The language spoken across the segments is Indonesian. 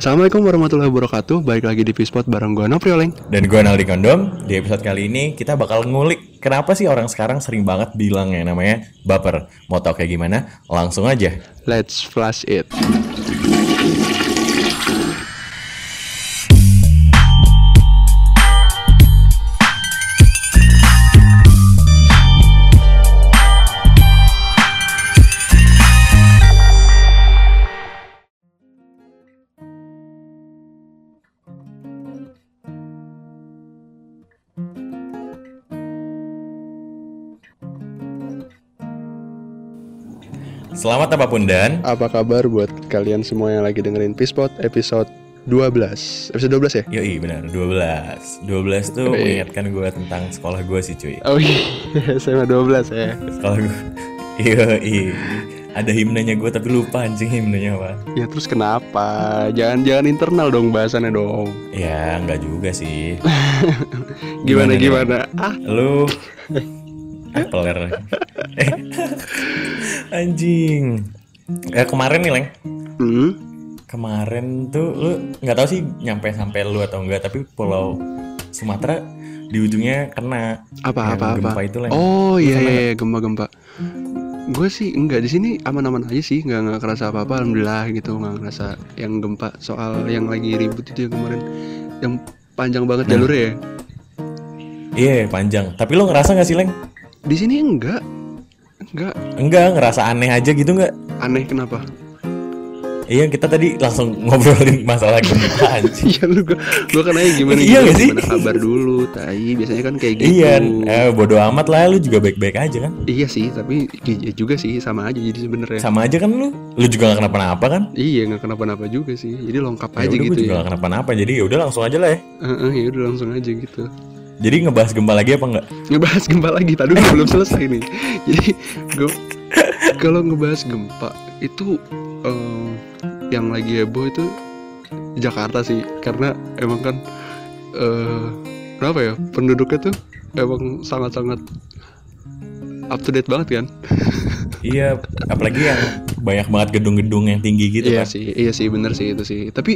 Assalamualaikum warahmatullahi wabarakatuh. Balik lagi di Pispot bareng gue Noprioleng. Dan gue Naldi Kondom. Di episode kali ini kita bakal ngulik kenapa sih orang sekarang sering banget bilang yang namanya baper. Mau tau kayak gimana? Langsung aja. Let's flash it. Selamat apapun dan Apa kabar buat kalian semua yang lagi dengerin Pispot episode 12. Episode 12 ya? yoi benar 12 tuh mengingatkan gue tentang sekolah gue sih cuy. Oh iya, SMA 12 ya. Sekolah gue yoi. Ada himnenya gue tapi lupa anjing himnenya apa. Ya terus kenapa? Jangan internal dong bahasannya dong. Ya enggak juga sih. Gimana? Lu peler. Anjing. Kemarin nih Leng. Kemarin tuh lu nggak tahu sih sampai lu atau enggak, tapi Pulau Sumatera di ujungnya kena Apa? gempa itu Leng. Oh iya, gempa. Gue sih enggak, di sini aman-aman aja sih, nggak kerasa apa-apa, alhamdulillah gitu, nggak ngerasa yang gempa. Soal yang lagi ribut itu yang kemarin, yang panjang banget jalurnya ya. Iya panjang. Tapi lo ngerasa nggak sih Leng? Di sini enggak, ngerasa aneh aja gitu nggak? aneh kenapa? Iya kita tadi langsung ngobrolin masalah gempa anjing. Iya lu gua kan nanya gimana sih? Gimana kabar dulu, tai biasanya kan kayak gitu. Iya, bodo amat lah, lu juga baik-baik aja kan? Iya sih, tapi ya juga sih sama aja jadi sebenarnya. Sama aja kan lu juga nggak kenapa-napa kan? Iya nggak kenapa-napa juga sih, jadi lengkap aja Yaudah, gitu gue juga ya. nggak kenapa-napa, jadi yaudah langsung aja lah ya. Ya udah langsung aja gitu. Jadi ngebahas gempa lagi apa enggak? Ngebahas gempa lagi, tadi belum selesai nih. Jadi gue kalau ngebahas gempa itu yang lagi heboh itu Jakarta sih, karena emang kan kenapa ya, penduduknya tuh emang sangat-sangat up to date banget kan. Iya, apalagi yang banyak banget gedung-gedung yang tinggi gitu kan. Iya sih bener sih itu sih. Tapi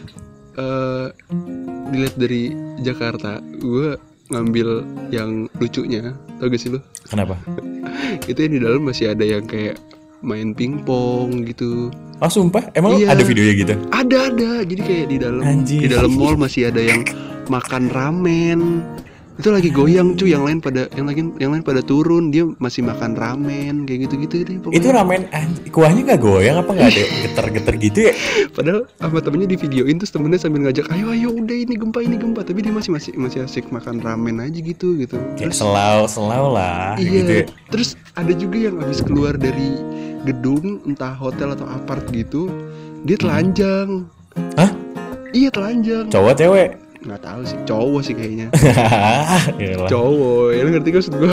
dilihat dari Jakarta, gue ngambil yang lucunya, tau gak sih lu? Kenapa? Itu yang di dalam masih ada yang kayak main pingpong gitu. Oh sumpah? Emang Iya. ada videonya gitu? Ada. Jadi kayak Anjir. di dalam mall masih ada yang makan ramen. Itu lagi goyang cuy, yang lain pada turun, dia masih makan ramen kayak gitu-gitu deh pokoknya. Itu ramen kuahnya nggak goyang apa nggak ada geter-geter gitu ya? Padahal sama temennya di videoin, terus temennya sambil ngajak, ayo udah ini gempa, tapi dia masih asik makan ramen aja gitu. Kayak Terus selau lah iya, gitu ya. Terus ada juga yang habis keluar dari gedung, entah hotel atau apart gitu, dia telanjang. Hah? Iya telanjang. Cowok cewek? Nggak tahu sih, cowok sih kayaknya. Yalah. Cowok, ya lu ngerti kan maksud gue?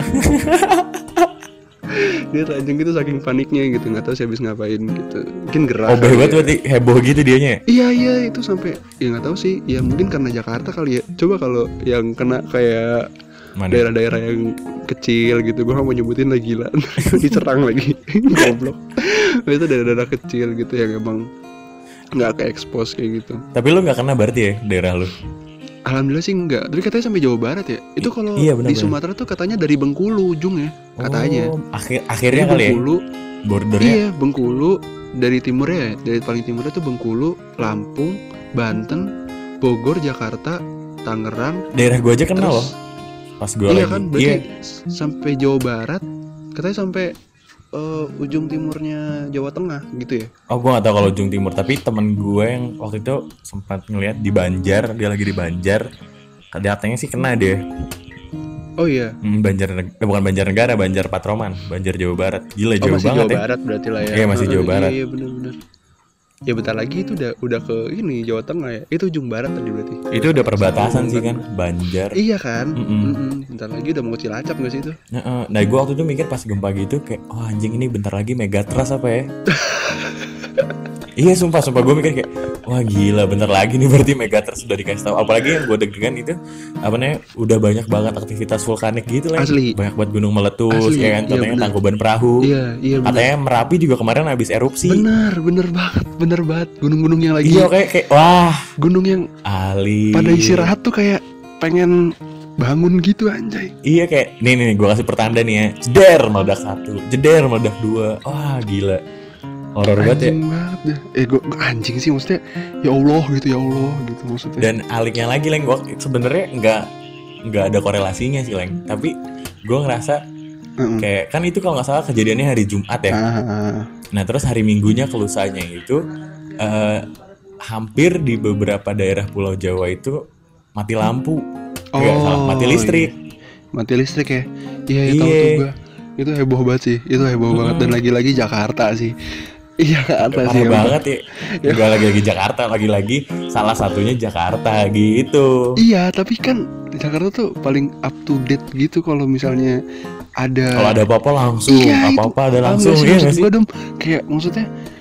Dia telanjang gitu saking paniknya gitu, nggak tahu sih habis ngapain gitu. Mungkin gerah. Oh hebat berarti, heboh gitu dianya. Iya itu sampai, ya nggak tahu sih, ya mungkin karena Jakarta kali ya. Coba kalau yang kena kayak Mana? daerah-daerah yang kecil gitu, gue gak mau nyebutin lagi gila. Diserang lagi. Goblok. Itu daerah-daerah kecil gitu yang emang nggak ke-expose kayak gitu. Tapi lu nggak kena berarti ya daerah lu? Alhamdulillah sih enggak. Tapi katanya sampai Jawa Barat ya. Itu kalau Iya, benar, di Sumatera tuh katanya dari Bengkulu ujungnya katanya. Oh, akhirnya Jadi kali Bengkulu, ya bordernya. iya Bengkulu dari timurnya ya. Dari paling timurnya tuh Bengkulu, Lampung, Banten, Bogor, Jakarta, Tangerang. Daerah gua aja kena Terus, loh. Pas gua iya lagi. kan berarti sampai Jawa Barat. Katanya sampai ujung timurnya Jawa Tengah gitu ya. Oh gua nggak tahu kalau ujung timur, tapi temen gue yang waktu itu sempat ngeliat di Banjar, dia lagi di Banjar, katanya sih kena deh. Oh iya. Bukan Banjarnegara, Banjar Patroman, Banjar Jawa Barat. Gila jauh masih banget Jawa ya. Barat berarti lah ya. Iya, masih Jawa Barat. Iya benar. Ya bentar lagi itu udah ke ini Jawa Tengah ya. Itu ujung barat tadi berarti. Itu udah perbatasan sih kan, Banjar. Iya kan. Bentar lagi udah mau ke Cilacap nggak sih itu? Nah gue waktu itu mikir pas gempa gitu kayak, oh anjing ini bentar lagi Megatrust apa ya? Iya sumpah gue mikir kayak wah gila bentar lagi nih berarti Megatrust sudah dikasih tahu. Apalagi yang gue deg-degan itu apa namanya udah banyak banget aktivitas vulkanik gitu lah. Asli. Banyak banget gunung meletus Asli, ya kan, iya, contohnya bener. Tangkuban Perahu. Iya bener. Katanya Merapi juga kemarin habis erupsi. Bener banget. Gunung-gunung yang lagi. Iya kayak wah Gunung yang Ali. pada istirahat tuh kayak pengen bangun gitu anjay. Iya kayak nih gue kasih pertanda nih ya. Jeder meledak 1, jeder meledak 2. Wah gila. Horor banget ya. Anjing banget dah. Gue anjing sih maksudnya. Ya Allah gitu maksudnya. Dan aliknya lagi Leng, gue sebenarnya nggak ada korelasinya sih Leng. Tapi gue ngerasa kayak kan itu kalau nggak salah kejadiannya hari Jumat ya. Nah terus hari Minggunya kelusanya itu hampir di beberapa daerah Pulau Jawa itu mati lampu. Nggak salah, mati listrik. Mati listrik ya. Iya tahu tuh gue. Itu heboh banget sih. Banget dan lagi-lagi Jakarta sih. Iya apa sih parah banget ya. Gak lagi-lagi Jakarta, lagi-lagi salah satunya Jakarta gitu. Iya tapi kan Jakarta tuh paling up to date gitu kalau misalnya ada. Kalau ada apa-apa langsung, apa-apa ada langsung. Iya nggak sih? Gue kayak maksudnya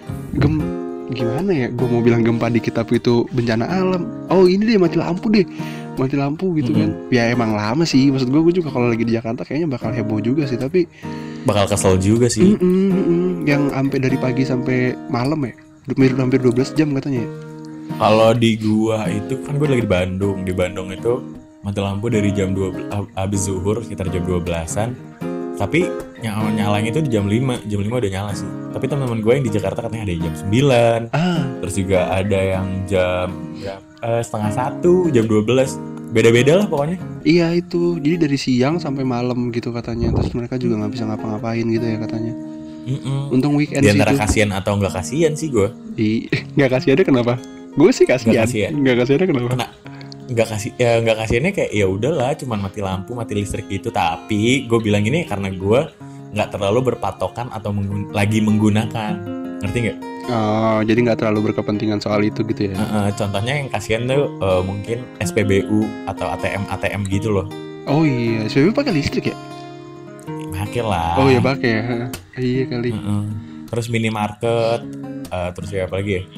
gimana ya? Gue mau bilang gempa dikit tapi itu bencana alam. Oh ini deh mati lampu gitu kan. Ya emang lama sih. Maksud gue juga kalau lagi di Jakarta kayaknya bakal heboh juga sih tapi. Bakal kesel juga sih. Yang sampai dari pagi sampai malam ya, hampir 12 jam katanya. Kalau di gua itu kan gue lagi di Bandung. Di Bandung itu mati lampu dari jam 12 habis zuhur sekitar jam 12-an. Tapi nyalanya itu di jam 5. Jam 5 udah nyala sih. Tapi teman-teman gue yang di Jakarta katanya ada yang jam 9. Terus juga ada yang jam setengah 1, jam 12. Beda-beda lah pokoknya. Iya itu. Jadi dari siang sampai malam gitu katanya. Terus mereka juga nggak bisa ngapa-ngapain gitu ya katanya. Untung weekend di sih antara itu. kasihan atau nggak kasihan sih gue. Nggak kasihannya kenapa? Gue sih kasihan. Nggak kasihannya kenapa? Nggak kasihannya kayak ya udahlah, cuman mati lampu, mati listrik gitu. Tapi gue bilang ini karena gue nggak terlalu berpatokan atau lagi menggunakan. Ngerti nggak? Oh, jadi nggak terlalu berkepentingan soal itu gitu ya? Contohnya yang kasihan tuh mungkin SPBU atau ATM gitu loh. Oh iya, SPBU pakai listrik ya? Pakai lah. Oh iya pakai ya. Iya kali. Terus minimarket, terus ya apa lagi ya?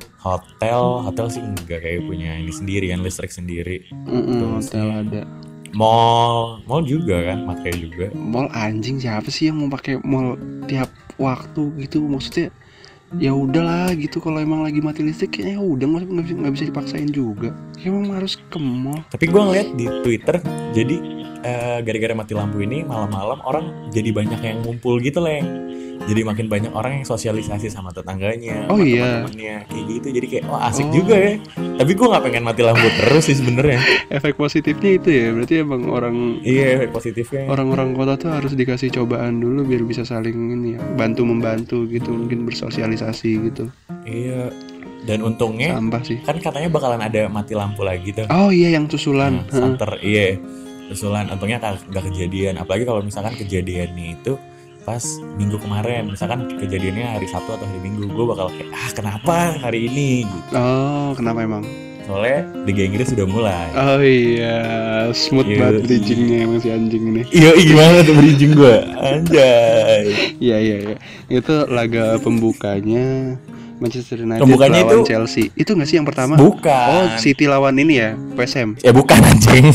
Hotel sih nggak kayak punya ini sendiri kan, listrik sendiri. Hotel ada. Mall juga kan, pakai juga. Mall anjing siapa sih yang mau pakai mall tiap waktu gitu? Maksudnya ya udahlah gitu, kalau emang lagi mati listrik kayaknya udah nggak bisa dipaksain juga. Emang harus ke mall. Tapi gue ngeliat di Twitter, jadi gara-gara mati lampu ini malam-malam orang jadi banyak yang ngumpul gitu Leng. Jadi makin banyak orang yang sosialisasi sama tetangganya, sama teman-temannya kayak gitu. Jadi kayak asik juga ya. Tapi gue nggak pengen mati lampu terus sih sebenarnya. Efek positifnya itu ya, berarti emang orang. Iya, efek positifnya. Orang-orang kota tuh harus dikasih cobaan dulu biar bisa saling ini ya, bantu-membantu gitu, mungkin bersosialisasi gitu. Iya. Dan untungnya sampah sih. Kan katanya bakalan ada mati lampu lagi tuh. Oh iya yang susulan. Santer, iya. Susulan, untungnya nggak kejadian. Apalagi kalau misalkan kejadiannya itu pas minggu kemarin, misalkan kejadiannya hari Sabtu atau hari Minggu, gue bakal kayak kenapa hari ini gitu. Oh kenapa emang? Soalnya Liga Inggris sudah mulai. Oh iya, smooth banget bridgingnya emang si anjing ini. Iya gimana tuh bridging gue, anjay. Iya itu laga pembukanya Manchester United pembukanya lawan itu Chelsea. Itu nggak sih yang pertama? Bukan. Oh City lawan ini ya, PSM. Ya bukan anjing.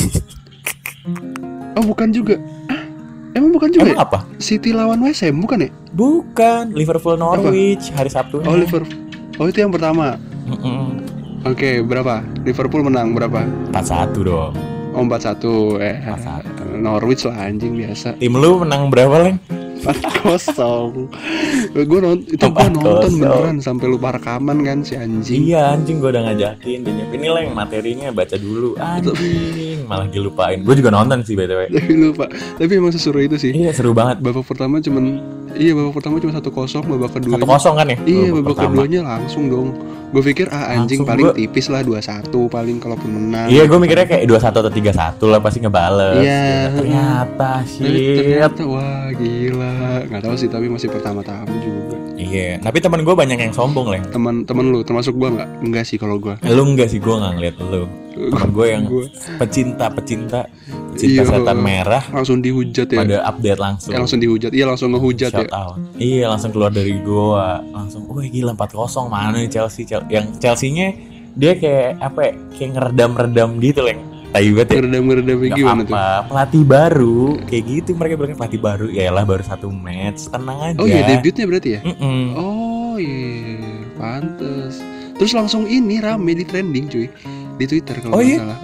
Oh bukan juga. Emang bukan juga? Emang apa? City lawan West Ham bukan ya? Bukan, Liverpool Norwich hari Sabtu. Oh Liverpool. Oh itu yang pertama. Oke, berapa? Liverpool menang berapa? 4-1 dong. Oh 4-1. 4-1. Norwich lah anjing biasa. Tim lu menang berapa, Leng? 4-0. Gue nonton beneran sampai lupa rekaman kan si anjing. Iya anjing, gue udah ngajakin dia. Ini Leng materinya baca dulu. Anjing, malah dilupain. Gue juga nonton sih BTW. Tapi lupa. Tapi emang seseru itu sih. Iya seru banget. Babak pertama cuma 1-0, babak kedua 1-0 kan ya? Iya, babak keduanya langsung dong. Gue pikir anjing langsung paling tipis lah 2-1 paling kalaupun menang. Iya, gue mikirnya kayak 2-1 atau 3-1 lah pasti ngebales. Iya. Ternyata Ternyata wah gila. Nggak tahu sih tapi masih pertama-tama juga. Iya, tapi teman gue banyak yang sombong, Leng. Teman lu termasuk gue nggak? Enggak sih kalau gue. Lu enggak sih, gue nggak ngeliat lu. Temen gue yang pecinta cinta setan merah langsung dihujat ya. pada update langsung. Langsung dihujat. Iya, langsung ngehujat Shout ya. out. Iya, langsung keluar dari goa. Langsung, gila 4-0, mana nih Chelsea. Yang Chelsea-nya dia kayak apa ya? Kayak ngeredam-redam gitu, Leng. Tai banget ya. Ngeredam Gak gimana tuh? apa, pelatih baru kayak gitu, mereka bilang pelatih baru, yaelah baru 1 match, tenang aja. Oh iya, debutnya berarti ya? Mm-mm. Oh iya, pantes. Terus langsung ini rame di trending cuy di Twitter kalau nggak salah.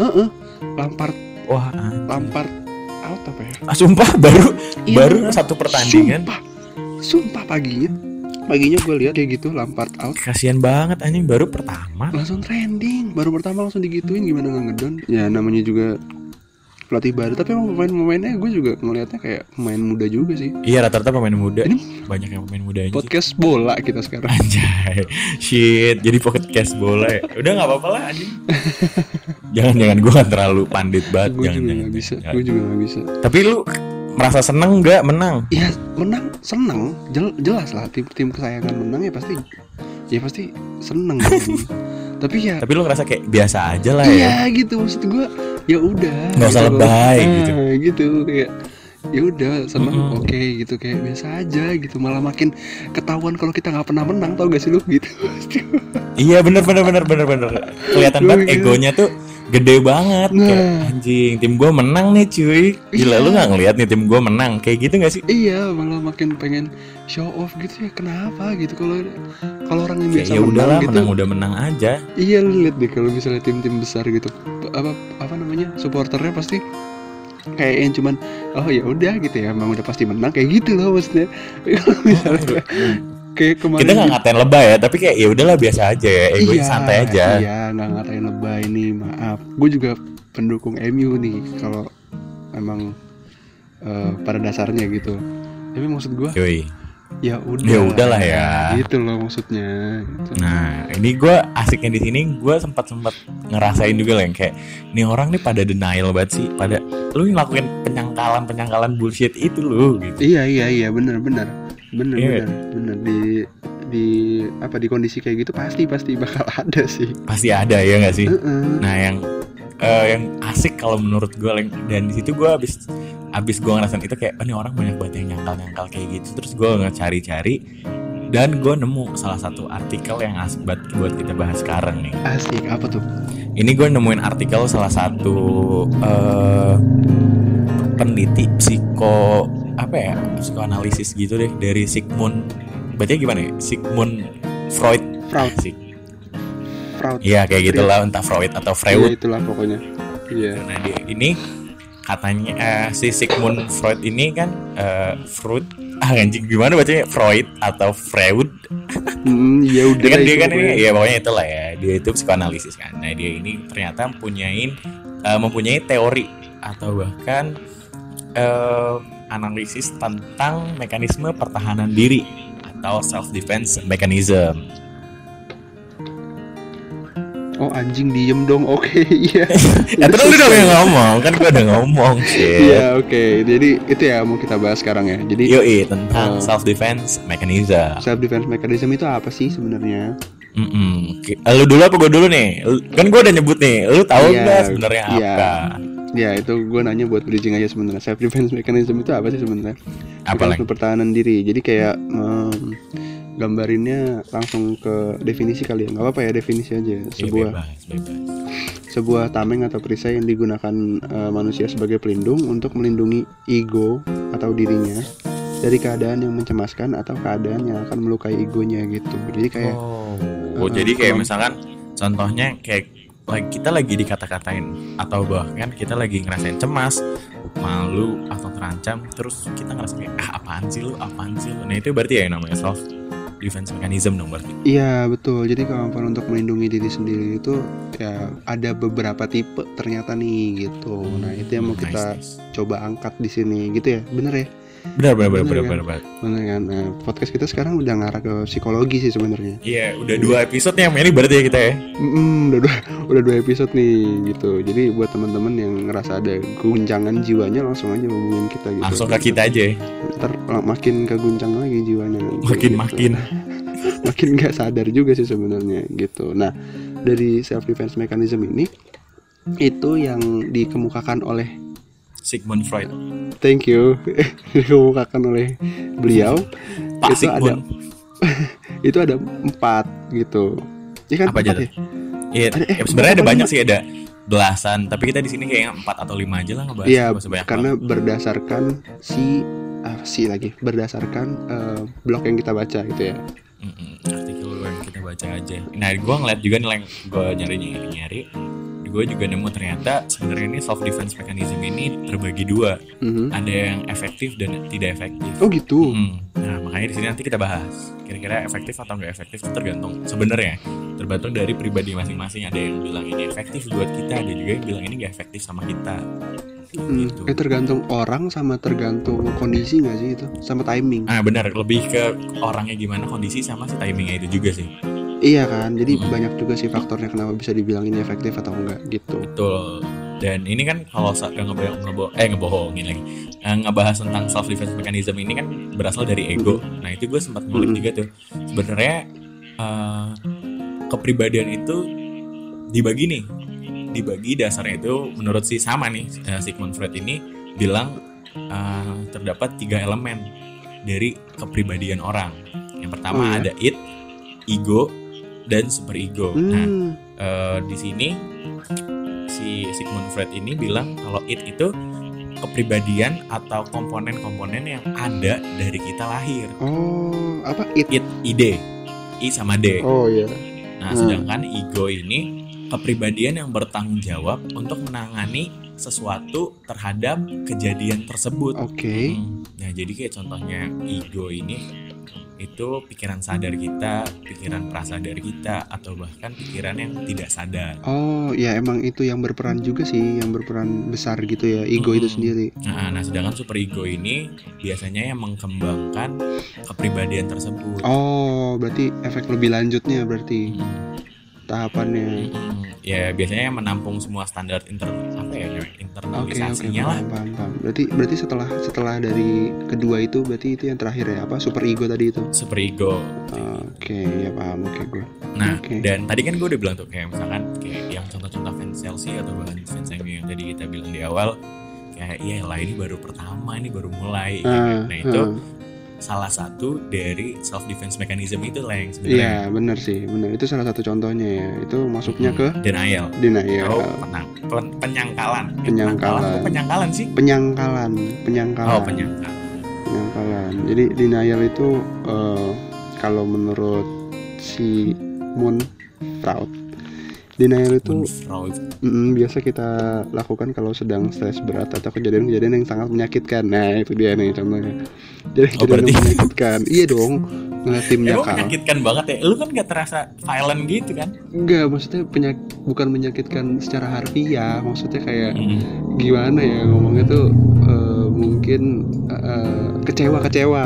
Wah, Lampard out apa ya? sumpah baru Iya, baru satu pertandingan. Sumpah paginya gue lihat kayak gitu, Lampard out. Kasian banget anjing, baru pertama. Langsung trending, baru pertama langsung digituin, gimana nggak ngedon? Ya namanya juga pelatih baru, tapi emang pemain-pemainnya gue juga ngelihatnya kayak pemain muda juga sih. Iya, rata-rata pemain muda. Ini banyak yang pemain muda aja. Podcast bola kita sekarang. Anjay, shit, jadi podcast bola ya. Udah nggak apa-apa lah anjing. jangan gue kan terlalu pandit banget. Gue juga nggak bisa. Tapi lu merasa seneng nggak menang? Iya, menang seneng, jelas lah, tim kesayangan menang ya pasti seneng. Tapi lu ngerasa kayak biasa aja lah ya. Iya gitu, maksud gue ya udah. Nggak usah lebay gitu kayak ya udah seneng, oke gitu, kayak biasa aja gitu. Malah makin ketahuan kalau kita nggak pernah menang, tau gak sih lu gitu. Iya bener. Kelihatan banget egonya tuh gede banget. Kayak anjing, tim gue menang nih cuy. Gila, lu nggak ngeliat nih tim gue menang kayak gitu nggak sih? Iya, malah makin pengen show off gitu ya. Kenapa gitu kalau orang yang biasa ya udahlah, menang gitu, udah menang aja. Iya, lu lihat deh kalau misalnya tim-tim besar gitu, apa namanya, supporternya pasti kayak yang cuman ya udah gitu ya, emang udah pasti menang kayak gitu loh maksudnya. Kalau misalnya kayak kemarin kita nggak ngatain lebay ya, tapi kayak ya udahlah biasa aja ya, egonya santai aja. Iya, nggak ngatain lebay nih, maaf. Gue juga pendukung MU nih kalau emang pada dasarnya gitu. Tapi maksud gue ya udahlah ya. Gitu loh maksudnya. Gitu. Nah, ini gue asiknya di sini, gue sempat ngerasain juga lah yang kayak ini orang nih pada denial banget sih, pada lu ngelakuin penyangkalan bullshit itu lu gitu. Iya, bener di kondisi kayak gitu pasti bakal ada sih. Pasti ada ya nggak sih? Nah, yang asik kalau menurut gue, dan di situ gue abis gue ngerasain itu kayak ini orang banyak banget yang nyangkal kayak gitu. Terus gue ngecari-cari dan gue nemu salah satu artikel yang asik banget buat kita bahas sekarang nih. Asik, apa tuh? Ini gue nemuin artikel salah satu peneliti psikoanalisis gitu deh, dari Sigmund, bacanya gimana ya? Sigmund Freud. Iya kayak gitulah, entah Freud atau Freud. Iya, itulah pokoknya. Iya. Nah, dia ini katanya si Sigmund Freud ini kan Freud. Anjing, gimana bacanya? Freud atau Freud? Ya udah. Dia kan ini ya pokoknya itulah ya. Dia itu psikoanalisis kan. Nah, dia ini ternyata mempunyai teori atau bahkan analisis tentang mekanisme pertahanan diri atau self defense mechanism. Oh anjing, diem dong. Oke, iya. Terus lu dong yang ngomong, kan gua udah ngomong sih. Iya, oke. Jadi itu ya mau kita bahas sekarang ya. Jadi tentang self defense mechanism. Self defense mechanism itu apa sih sebenarnya? Lu dulu apa gua dulu nih? Kan gua udah nyebut nih. Lu tahu nggak sebenarnya apa? Ya itu gue nanya buat bridging aja sebenarnya. Self defense mechanism itu apa sih sebenarnya? Apalagi pertahanan diri. Jadi kayak gambarinnya langsung ke definisi kali ya. Nggak apa-apa ya, definisi aja. Sebuah tameng atau perisai yang digunakan manusia sebagai pelindung untuk melindungi ego atau dirinya dari keadaan yang mencemaskan atau keadaan yang akan melukai egonya gitu. Jadi kayak jadi kayak misalkan contohnya kayak kita lagi dikata-katain atau bahkan kita lagi ngerasain cemas, malu atau terancam, terus kita ngerasa kayak apaan sih lu. Nah itu berarti ya yang namanya self defense mechanism dong berarti. Iya betul. Jadi kemampuan untuk melindungi diri sendiri itu ya ada beberapa tipe ternyata nih gitu. Nah itu yang mau kita coba angkat di sini gitu ya, bener ya? Benar. Bener kan? Nah, podcast kita sekarang udah ngarah ke psikologi sih sebenarnya. Iya, udah 2 episode nih yang ini berarti ya kita ya. Udah 2 episode nih gitu. Jadi buat teman-teman yang ngerasa ada guncangan jiwanya, langsung aja hubungin kita gitu. Langsung ke kita aja. Ntar makin keguncang lagi jiwanya. Makin nggak sadar juga sih sebenarnya gitu. Nah, dari self defense mechanism ini itu yang dikemukakan oleh Sigmund Freud. Thank you. Dikemukakan oleh beliau. Pak Itu ada Sigmund. itu ada 4 gitu. Ya kan? Apa aja 4 tuh? ya? Iya, Ada sebenarnya ada apa banyak lima? sih, ada belasan. Tapi kita di sini kayaknya 4 atau 5 aja lah ngebahas. Iya, Nggak usah banyak karena banget. berdasarkan berdasarkan blog yang kita baca gitu ya. Artikel yang kita baca aja. Nah, gue ngeliat juga nih, gue nyari. Gue juga nemu ternyata sebenarnya ini self defense mechanism ini terbagi 2. Ada yang efektif dan tidak efektif. Oh gitu. Nah, makanya di sini nanti kita bahas kira-kira efektif atau nggak efektif itu tergantung dari pribadi masing-masing. Ada yang bilang ini efektif buat kita, ada juga yang bilang ini nggak efektif sama kita. Gitu. Tergantung orang sama tergantung kondisi nggak sih itu, sama timing. Benar, lebih ke orangnya gimana, kondisi sama si timingnya itu juga sih. Iya kan, jadi banyak juga sih faktornya kenapa bisa dibilang ini efektif atau enggak gitu. Betul. Dan ini kan kalau ngebohongin lagi, ngebahas tentang self defense mechanism ini kan berasal dari ego. Nah itu gue sempat ngulik juga tuh. Sebenarnya kepribadian itu dibagi dasarnya itu menurut si Sigmund Freud ini bilang terdapat 3 elemen dari kepribadian orang. Yang pertama ada id, ego, dan superego. Nah, di sini si Sigmund Freud ini bilang kalau id itu kepribadian atau komponen-komponen yang ada dari kita lahir. Oh, apa id? Ide, I sama D. Oh iya. Nah, sedangkan ego ini kepribadian yang bertanggung jawab untuk menangani sesuatu terhadap kejadian tersebut. Oke. Nah, jadi kayak contohnya ego ini itu pikiran sadar kita, pikiran prasadar kita, atau bahkan pikiran yang tidak sadar. Oh ya, emang itu yang berperan juga sih, yang berperan besar gitu ya, ego itu sendiri. Nah, sedangkan superego ini biasanya yang mengembangkan kepribadian tersebut. Oh, berarti efek lebih lanjutnya berarti tahapannya. Ya biasanya yang menampung semua standar internalisasinya lah. Paham. Berarti setelah dari kedua itu berarti itu yang terakhir ya, apa superego tadi itu? Superego. Oke, ya paham gue. Nah, dan tadi kan gue udah bilang tuh kayak misalkan kayak yang contoh-contoh fans Chelsea atau bahkan fans MU yang tadi kita bilang di awal, kayak iyalah ini baru pertama, ini baru mulai. Nah itu salah satu dari self defense mechanism itu lah yang sebenarnya. Iya benar sih, benar, itu salah satu contohnya ya. Itu masuknya ke denial. Oh, penyangkalan. Penyangkalan sih? Penyangkalan. Oh, penyangkalan. Jadi denial itu kalau menurut si Freud, denial itu biasa kita lakukan kalau sedang stres berat atau kejadian-kejadian yang sangat menyakitkan. Nah itu dia nih contohnya. Jadi kejadian yang menyakitkan. Iya dong, ngeliat tim nyakal. Menyakitkan banget ya. Lu kan gak terasa violent gitu kan? Enggak, maksudnya bukan menyakitkan secara harfiah. Maksudnya kayak gimana ya ngomongnya tuh, mungkin kecewa.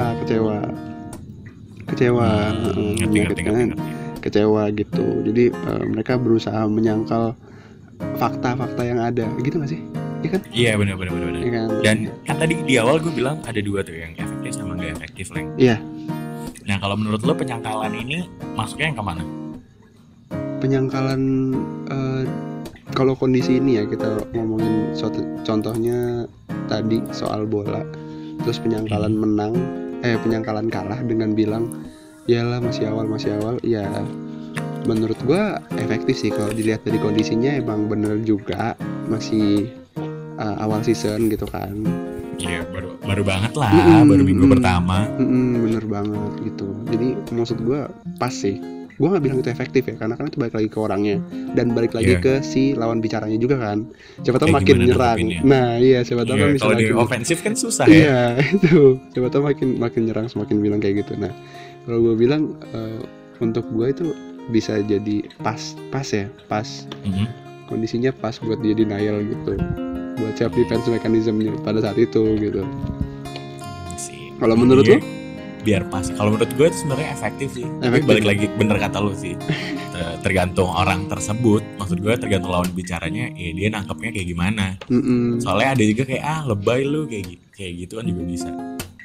Menyakitkan. Kecewa gitu. Jadi mereka berusaha menyangkal fakta-fakta yang ada, gitu nggak sih? Iya kan? Iya benar. Ya kan? Dan kan tadi di awal gue bilang ada 2 tuh, yang efektif sama nggak efektif, Leng. Iya. Nah kalau menurut lo penyangkalan ini masuknya yang kemana? Penyangkalan kalau kondisi ini ya, kita ngomongin contohnya tadi soal bola, terus penyangkalan penyangkalan kalah dengan bilang yalah masih awal ya. Menurut gua efektif sih kalau dilihat dari kondisinya, emang bener juga masih awal season gitu kan. Iya baru banget lah, baru minggu pertama. Bener banget gitu. Jadi maksud gua pas sih. Gua nggak bilang itu efektif ya, karena kan itu balik lagi ke orangnya dan balik lagi ke si lawan bicaranya juga kan. Siapa tahu makin nyerang. Nah iya, siapa tahu kan bisa kalau di ofensif kan susah ya. Iya itu. Siapa tahu makin nyerang, semakin bilang kayak gitu. Nah kalau gue bilang untuk gue itu bisa jadi pas kondisinya pas buat dia denial gitu, buat self defense mechanism-nya pada saat itu gitu. Kalau menurut lo? Biar pas. Kalau menurut gue itu sebenarnya efektif sih. Tapi balik lagi bener kata lo sih. Tergantung orang tersebut. Maksud gue tergantung lawan bicaranya, ya dia nangkepnya kayak gimana. Soalnya ada juga kayak lebay lu kayak gitu kan juga bisa.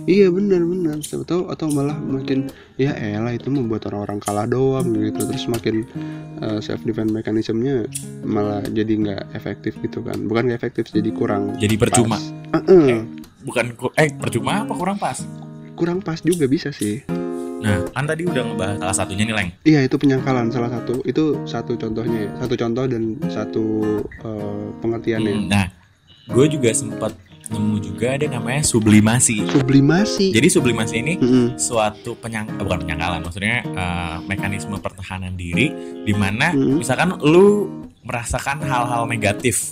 Iya benar. Siapa tahu atau malah makin ya elah itu membuat orang-orang kalah doang gitu. Terus makin self defense mekanismenya malah jadi nggak efektif gitu kan. Bukan nggak efektif, jadi kurang Jadi percuma. pas. Percuma apa kurang pas? Kurang pas juga bisa sih. Nah, kan tadi udah ngebahas salah satunya nih, Leng. Iya itu penyangkalan salah satu. Itu satu contohnya ya. Satu contoh dan satu pengertiannya. Nah, gue juga sempat nemu juga ada namanya sublimasi. Sublimasi. Jadi sublimasi ini Mm-mm. suatu bukan penyangkalan, maksudnya mekanisme pertahanan diri di mana Mm-mm. misalkan lu merasakan hal-hal negatif.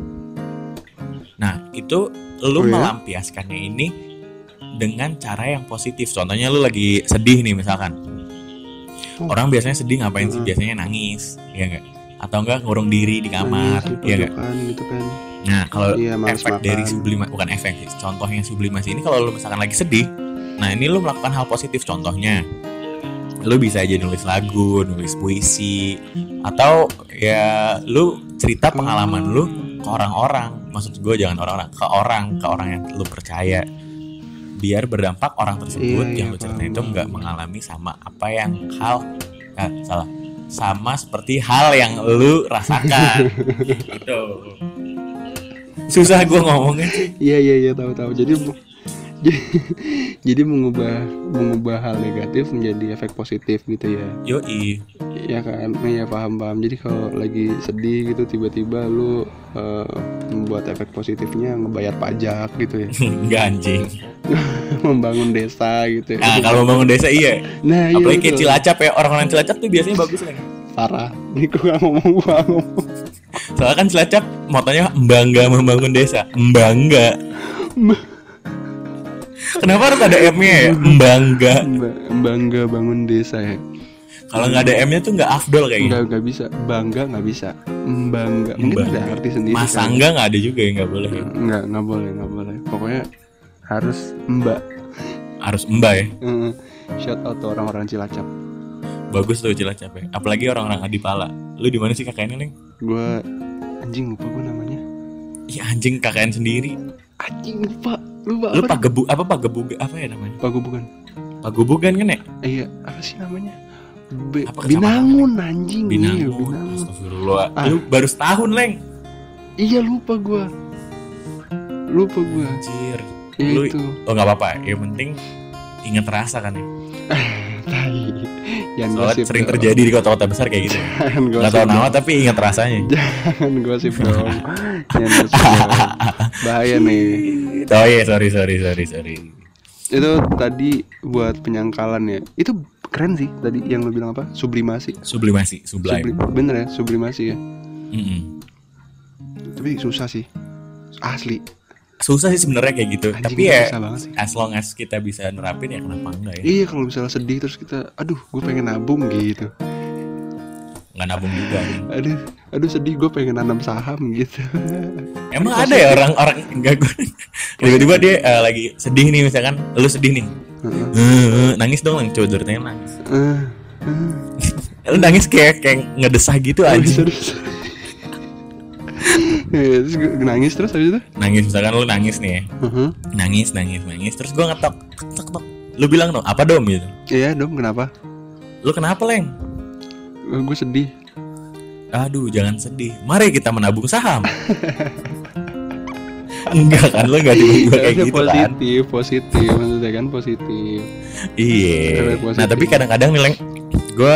Nah, itu lu Oh ya? melampiaskannya ini dengan cara yang positif. Contohnya lu lagi sedih nih misalkan. Oh. Orang biasanya sedih ngapain sih? Mm-mm. Biasanya nangis, ya enggak? Atau enggak ngurung diri di kamar, Nangis di ya enggak? pojokan gitu kan. Nah, kalau Iya, males efek dari makan. sublimasi, bukan efek sih, contohnya sublimasi ini kalau lu misalkan lagi sedih, nah ini lu melakukan hal positif. Contohnya lu bisa aja nulis lagu, nulis puisi, atau ya lu cerita pengalaman lu ke orang-orang. Maksud gue jangan ke orang yang lu percaya, biar berdampak orang tersebut Iya, yang lu ceritain itu nggak mengalami sama apa yang sama seperti hal yang lu rasakan. Gitu. Susah gue ngomongnya sih. Iya tahu. Jadi mengubah hal negatif menjadi efek positif gitu ya. Yoi. Ya kan, ya paham. Jadi kalau lagi sedih gitu tiba-tiba lu membuat efek positifnya ngebayar pajak gitu ya. Enggak anjing. Membangun desa gitu ya. Nah kalau membangun desa iya. Nah, Apalagi kayak betul. Cilacap ya. Orang-orang Cilacap tuh biasanya bagus kan. Parah. Ini gua ngomong. Soalnya kan Cilacap motonya bangga membangun desa. Bangga. Kenapa harus ada M-nya ya? Bangga. Bangga bangun desa ya. Kalau nggak ada M-nya tuh nggak afdol kayaknya. Nggak bisa. Bangga nggak bisa. Bangga. Mungkin ada arti sendiri. Masangga nggak ada juga ya, nggak boleh. Ya. Nggak boleh. Pokoknya harus mbak. Harus mbak ya. Shout out tuh orang-orang Cilacap. Bagus tuh Cilacap ya. Apalagi orang-orang Adipala. Lu di mana sih KKN Leng? Gue anjing lupa gue namanya. Iya anjing KKN sendiri. Anjing lupa Lu apa? Pagebuga apa ya namanya? Pagubukan. Pagebugan kan ya? Iya, apa sih namanya? Apa kecamatan? Binangun anjing. Iya, Binangun. Binangun. Astagfirullah. Lu baru setahun Leng. Iya lupa gue. Anjir. Ya Lu itu. oh nggak apa-apa. Yang penting ingat rasa kan ya. Tai. Jangan Soalnya gosip sering dong. terjadi di kota-kota besar kayak gitu. Jangan Nggak gosip tahu dong. nama tapi ingat rasanya. Jangan gosip dong. Jangan gosip dong. Bahaya nih. Oh iya sorry. Itu tadi buat penyangkalan ya. Itu keren sih tadi yang lu bilang apa? Sublimasi. Sublime. Bener ya, sublimasi ya. Mm-mm. Tapi susah sih. Asli. Susah sih sebenarnya kayak gitu. Anjing, Tapi ya susah banget sih. as long as kita bisa nerapin ya kenapa enggak ya? Iya kalau misalnya sedih terus kita, aduh gue pengen nabung gitu. Nggak nabung juga. Nih. Aduh sedih gue pengen nanam saham gitu. Emang ada ya orang-orang enggak gue tiba-tiba dia lagi sedih nih misalkan, lu sedih nih, nangis dong, coba ceritanya nangis. Lu nangis kayak ngedesah gitu aja. Terus gue nangis terus habis itu. Nangis misalkan lu nangis nih ya, nangis, terus gue ngetok, lu bilang dong apa dom gitu. Iya dong, kenapa? Lu kenapa Leng? Gue sedih. Aduh jangan sedih, mari kita menabung saham. Enggak kan, lu gak tiba-tiba kayak gitu kan. Positif maksudnya kan positif. Iya. Nah tapi kadang-kadang nih Leng, gue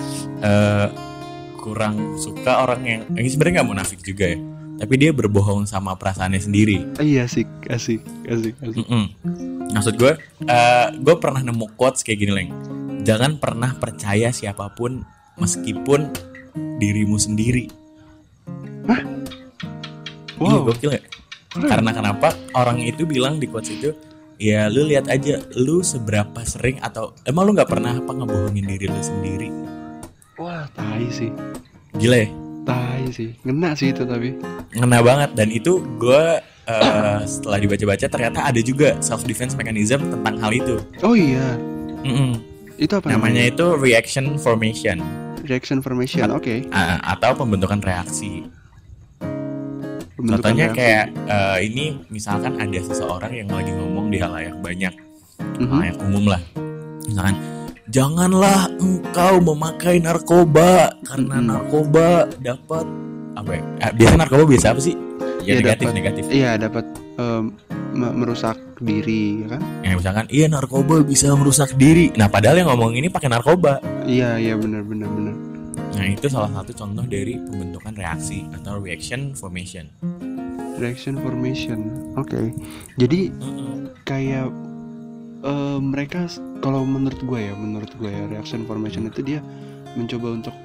kurang suka orang yang ini sebenarnya nggak munafik juga ya, tapi dia berbohong sama perasaannya sendiri. Iya asik. Maksud gue pernah nemu quotes kayak gini Leng, jangan pernah percaya siapapun meskipun dirimu sendiri. Hah? Iya Wow. gokil gak? Karena kenapa orang itu bilang di quotes itu, ya lu lihat aja lu seberapa sering atau emang lu nggak pernah apa ngebohongin diri lu sendiri. Wah tai sih. Gila ya, Tai sih, ngena sih itu tapi. ngena banget. Dan itu gue setelah dibaca-baca ternyata ada juga self defense mechanism tentang hal itu. Oh iya. Mm-mm. Itu apa Namanya itu reaction formation. Reaction formation, oke. Atau pembentukan reaksi. Pembentukan Contohnya reaksi. kayak ini misalkan ada seseorang yang lagi ngomong di halayak banyak, Yang umum lah. Misalkan, janganlah engkau memakai narkoba karena narkoba dapat apa ya? Biasa narkoba biasa apa sih? Ya, negatif. Iya, dapat merusak diri, ya kan? Ya misalkan, iya narkoba bisa merusak diri. Nah, padahal yang ngomong ini pakai narkoba. Iya, benar. Nah, itu salah satu contoh dari pembentukan reaksi atau reaction formation. Reaction formation. Oke. Jadi kayak mereka, kalau menurut gue ya reaction formation itu dia mencoba untuk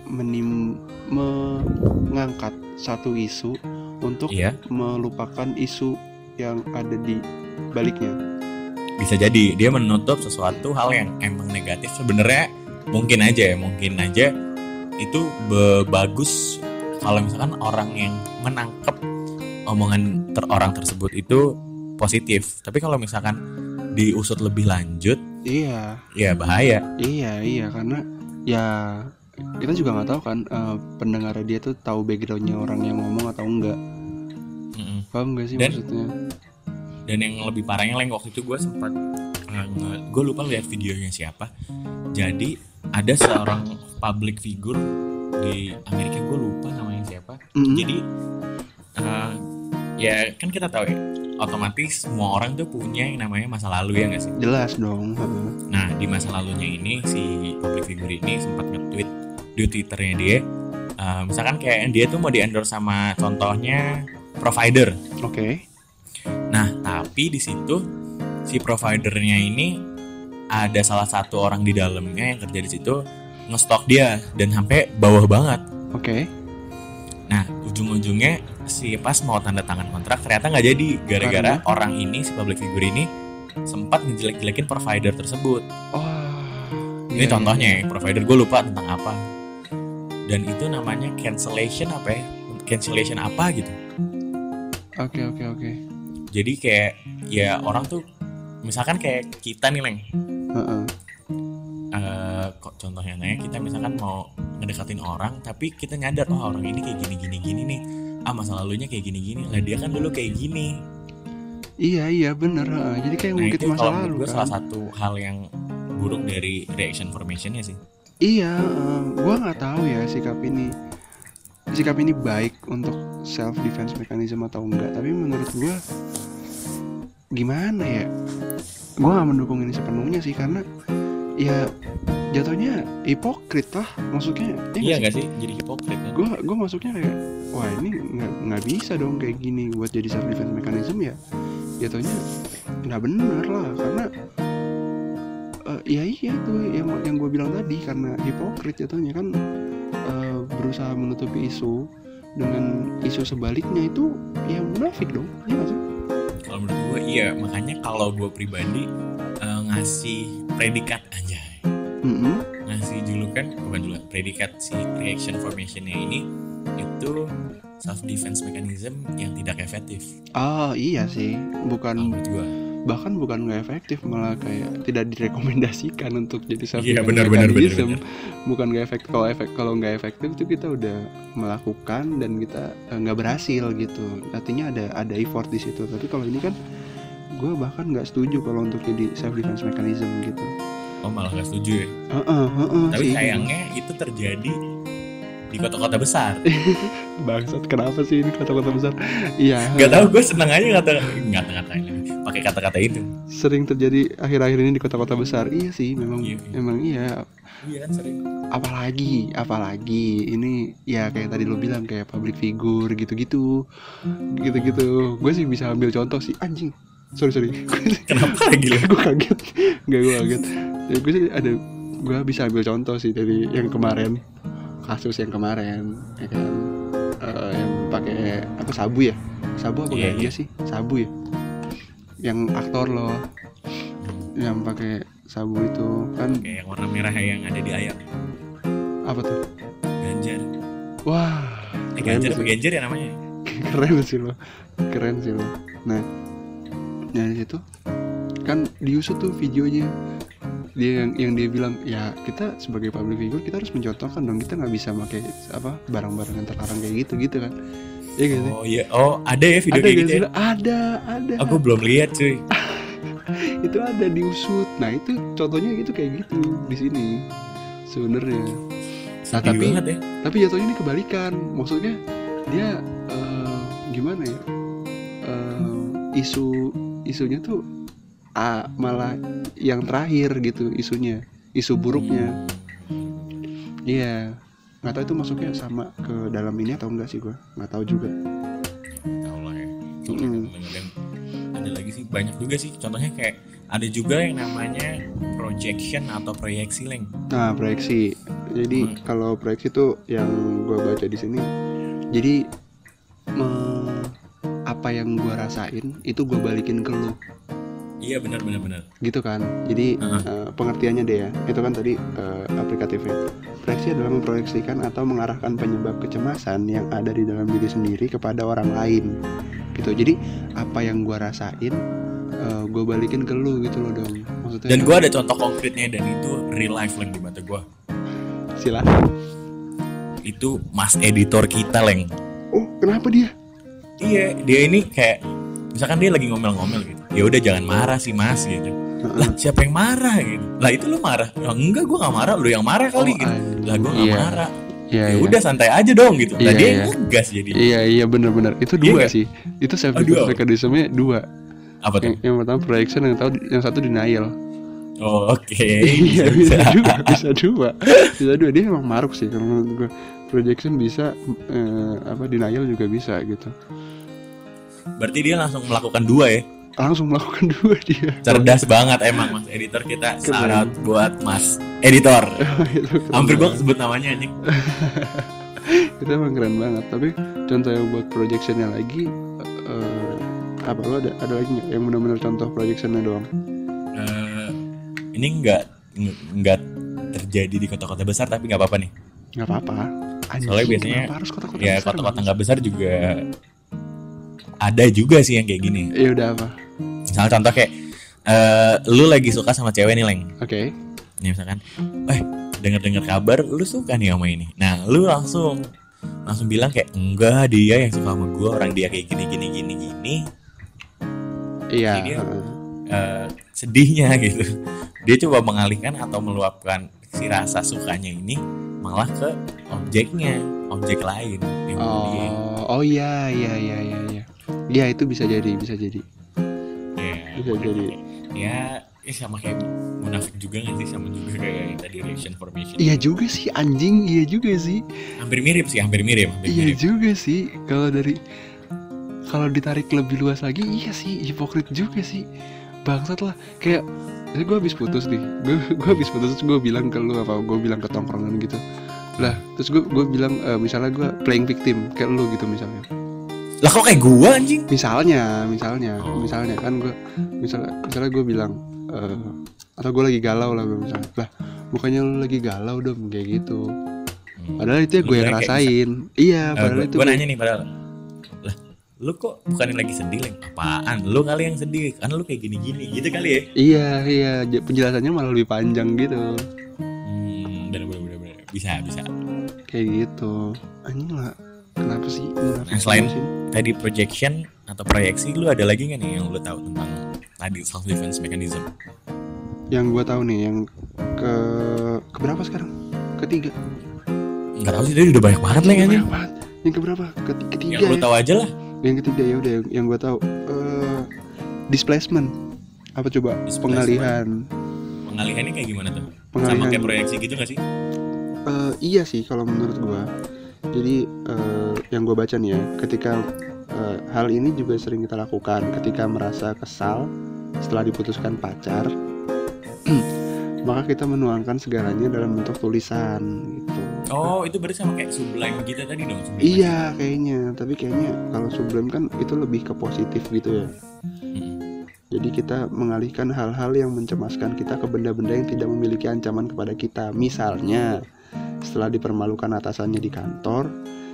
mengangkat satu isu untuk melupakan isu yang ada di baliknya. Bisa jadi dia menutup sesuatu hal yang emang negatif. Sebenarnya mungkin aja itu bagus kalau misalkan orang yang menangkap omongan orang tersebut itu positif. Tapi kalau misalkan diusut lebih lanjut, iya bahaya. Iya, karena ya kita juga nggak tahu kan pendengar dia tuh tahu backgroundnya orang yang ngomong atau enggak. Paham nggak sih maksudnya? Dan yang lebih parahnya waktu itu gue sempat gue lupa lihat videonya siapa. Jadi ada seorang public figure di Amerika, gue lupa namanya siapa. Jadi ya kan kita tahu ya, otomatis semua orang tuh punya yang namanya masa lalu, ya nggak sih? Jelas dong. Nah, di masa lalunya ini si public figure ini sempat nge-tweet di Twitternya dia, misalkan kayak dia tuh mau di-endorse sama contohnya provider. Oke. Nah, tapi di situ si providernya ini ada salah satu orang di dalamnya yang kerja di situ nge-stalk dia dan sampai bawah banget. Oke. Nah, ujung-ujungnya si pas mau tanda tangan kontrak ternyata nggak jadi gara-gara orang ini, si public figure ini sempat ngejelek-jelekin provider tersebut. Ini contohnya ya, provider gue lupa tentang apa. Dan itu namanya cancellation apa gitu. Oke. Jadi kayak ya orang tuh misalkan kayak kita nih Leng. Contohnya kita misalkan mau ngedekatin orang tapi kita nyadar orang ini kayak gini nih. Masa lalunya kayak gini. Lah dia kan dulu kayak gini. Iya bener. Jadi kayak ngungkit masa lalu kan. Salah satu hal yang buruk dari reaction formation-nya sih. Iya, gue nggak tahu ya sikap ini baik untuk self defense mechanism atau enggak. Tapi menurut gue gimana ya? Gue nggak mendukung ini sepenuhnya sih, karena ya jatuhnya hipokrit lah, maksudnya. Iya nggak sih? Jadi hipokrit kan? Gue masuknya kayak, wah ini nggak bisa dong kayak gini buat jadi self defense mechanism ya. Jatuhnya nggak benar lah, karena ya iya itu yang gue bilang tadi, karena hipokrit jatuhnya kan, berusaha menutupi isu dengan isu sebaliknya itu ya munafik dong, ya nggak sih? Kalau menurut gue iya, makanya kalau gue pribadi ngasih predikat aja, ngasih julukan predikat si reaction formationnya ini itu self defense mechanism yang tidak efektif. Iya sih, bukan menurut gue. Bahkan bukan nggak efektif, malah kayak tidak direkomendasikan untuk jadi self defense mechanism. Bukan nggak efektif. Kalau nggak efektif itu kita udah melakukan dan kita nggak berhasil gitu. Artinya ada effort di situ. Tapi kalau ini kan gue bahkan nggak setuju kalau untuk jadi self defense mechanism gitu. Malah nggak setuju ya? Tapi sih, sayangnya itu terjadi di kota-kota besar. Bangsat, kenapa sih ini kota-kota besar? Iya. Gak tahu, gue seneng aja ngata-ngatain pakai kata-kata itu. Sering terjadi akhir-akhir ini di kota-kota besar. Iya sih, memang iya. Iya kan sering. Apalagi ini ya kayak tadi lo bilang, kayak public figure gitu-gitu. Gue sih bisa ambil contoh sih, anjing. Sorry. Kenapa lagi lo? Gue kaget. Gue kaget. Ya, gue bisa ambil contoh sih dari yang kemarin. Kasus yang kemarin ya kan, yang pakai apa, sabu apa ganja sih, sabu ya, yang aktor loh yang pakai sabu itu kan, kayak yang warna merah yang ada di ayam. Apa tuh? Ganjar. Wah, Ganjar ya namanya. Keren sih lo. Nah dari situ kan diusut tuh videonya. Dia yang dia bilang, ya kita sebagai public figure kita harus mencontohkan dong, kita nggak bisa pakai barang-barang yang terlarang kayak gitu kan, ya gitu. Oh iya, ada ya video kayak gitu ya? Ada. Aku belum lihat cuy. itu ada diusut. Nah itu contohnya itu kayak gitu di sini sebenarnya. Nah Sedih banget ya. tapi jatuhnya ini kebalikan, maksudnya dia gimana ya, isunya tuh malah yang terakhir gitu isunya, isu buruknya. Iya, nggak tahu itu masuknya sama ke dalam ini atau enggak sih, gue nggak tahu juga. Tahu lah ya. Dan ada lagi sih, banyak juga sih. Contohnya kayak ada juga yang namanya projection atau proyeksi, Leng. Nah, proyeksi. Jadi kalau proyeksi tuh yang gue baca di sini, jadi apa yang gue rasain itu gue balikin ke lu. Iya benar. Gitu kan. Jadi pengertiannya deh ya. Itu kan tadi aplikatifnya. Proyeksi adalah memproyeksikan atau mengarahkan penyebab kecemasan yang ada di dalam diri sendiri kepada orang lain. Gitu. Jadi apa yang gue rasain gue balikin ke lu gitu loh dong. Maksudnya. Dan gue ada contoh konkretnya dan itu real life, Leng, di mata gue. Silakan. Itu Mas editor kita, Leng. Oh, kenapa dia? Iya, dia ini kayak misalkan dia lagi ngomel-ngomel gitu. Ya udah jangan marah sih Mas gitu. Lah siapa yang marah gitu? Lah itu lu marah? Ya, enggak, gue nggak marah, lu yang marah kali gitu. Lah gue nggak marah. Ya udah santai aja dong gitu. Lah dia ngegas jadi. Iya benar. Itu dua sih. Itu self defense mechanism-nya dua. Apa tuh? Yang pertama projection, yang satu denial. Oh, oke. Iya bisa dua. Dia emang maruk sih kalau menurut gue. Projection bisa, denial juga bisa gitu. Berarti dia langsung melakukan dua ya? Langsung melakukan dua dia. Cerdas banget emang Mas editor kita. Shout out buat Mas editor. Hampir gue sebut namanya anjing. Itu emang keren banget. Tapi contoh yang buat projectionnya lagi, apa lo ada lagi nggak yang benar-benar contoh projectionnya doang? Ini nggak terjadi di kota-kota besar, tapi nggak apa-apa nih. Nggak apa-apa. Soalnya biasanya harus kota-kota ya besar, kota-kota nggak besar juga ada juga sih yang kayak gini. Ya udah apa? Misalnya contoh kayak lu lagi suka sama cewek nih, Leng. Oke. Nih misalkan, dengar kabar lu suka nih sama ini. Nah lu langsung bilang kayak enggak, dia yang suka sama gue, orang dia kayak gini. Iya. Jadi dia sedihnya gitu. Dia coba mengalihkan atau meluapkan si rasa sukanya ini malah ke objek lain yang dia. Oh iya. Iya itu bisa jadi. Ya sama kayak munafik juga nggak sih, sama juga kayak yang tadi reaction formation. Iya juga sih anjing, iya juga sih. Hampir mirip. Iya juga sih kalau ditarik lebih luas lagi, iya sih hipokrit juga sih. Bangsat lah, kayak gue habis putus nih, gue habis putus terus gue bilang ke lu apa, gue bilang ke tongkrongan gitu lah, terus gue bilang misalnya gue playing victim kayak lu gitu misalnya. Lah kok kayak gue anjing? Misalnya kan gue misalnya gue bilang atau gue lagi galau lah gue misalnya, lah bukannya lu lagi galau dong kayak gitu, padahal itu ya gue yang rasain. Iya padahal itu gue nanya nih, padahal lah lu kok bukannya lagi sedih, Leng? Apaan? Lu kali yang sedih, kan lu kayak gini-gini gitu kali ya? Iya, penjelasannya malah lebih panjang gitu. Bener. Bisa. Kayak gitu. Anjing lah, kenapa sih? Nah, selain tadi projection atau proyeksi, lu ada lagi nggak nih yang lu tahu tentang tadi self defense mechanism? Yang gua tahu nih, yang ke berapa sekarang? Ketiga. Nggak tahu sih, tadi udah banyak banget, Leng, anjing. Yang keberapa? Ketiga. Yang lu tahu aja lah. Yang ketiga ya udah, yang gue tahu displacement. Apa coba? Pengalihannya kayak gimana tuh? Sama kayak proyeksi gitu nggak sih? Iya sih kalau menurut gue. Jadi yang gue baca nih ya, ketika hal ini juga sering kita lakukan ketika merasa kesal setelah diputuskan pacar, maka kita menuangkan segalanya dalam bentuk tulisan gitu. Oh, itu berarti sama kayak sublime kita tadi dong? Iya kayaknya, tapi kayaknya kalau sublime kan itu lebih ke positif gitu ya. Jadi kita mengalihkan hal-hal yang mencemaskan kita ke benda-benda yang tidak memiliki ancaman kepada kita. Misalnya, setelah dipermalukan atasannya di kantor,